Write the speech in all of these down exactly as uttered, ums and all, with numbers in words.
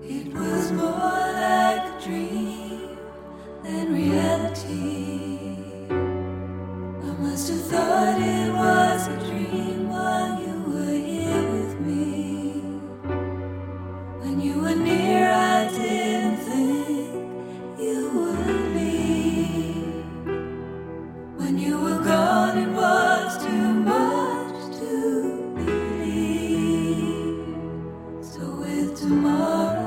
It was more like a dream than reality. I must have thought it was a dream while you were here with me. When you were near, I didn't think you would leave. When you were gone, it was too much to believe. So with tomorrow,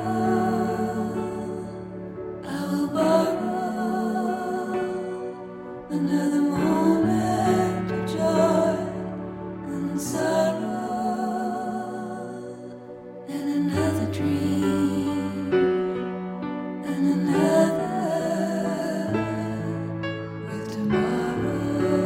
I will borrow another moment of joy and sorrow, and another dream, and another with tomorrow.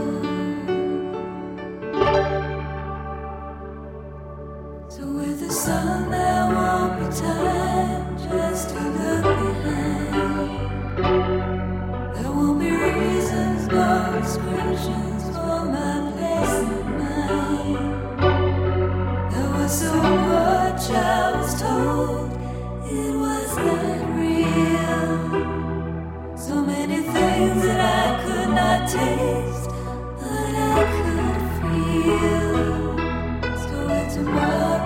So with the sun, there won't be time just to look behind. There won't be reasons, no descriptions for my place in mind. There was so much I was told it was not real. So many things that I could not taste, but I could feel. So it's tomorrow.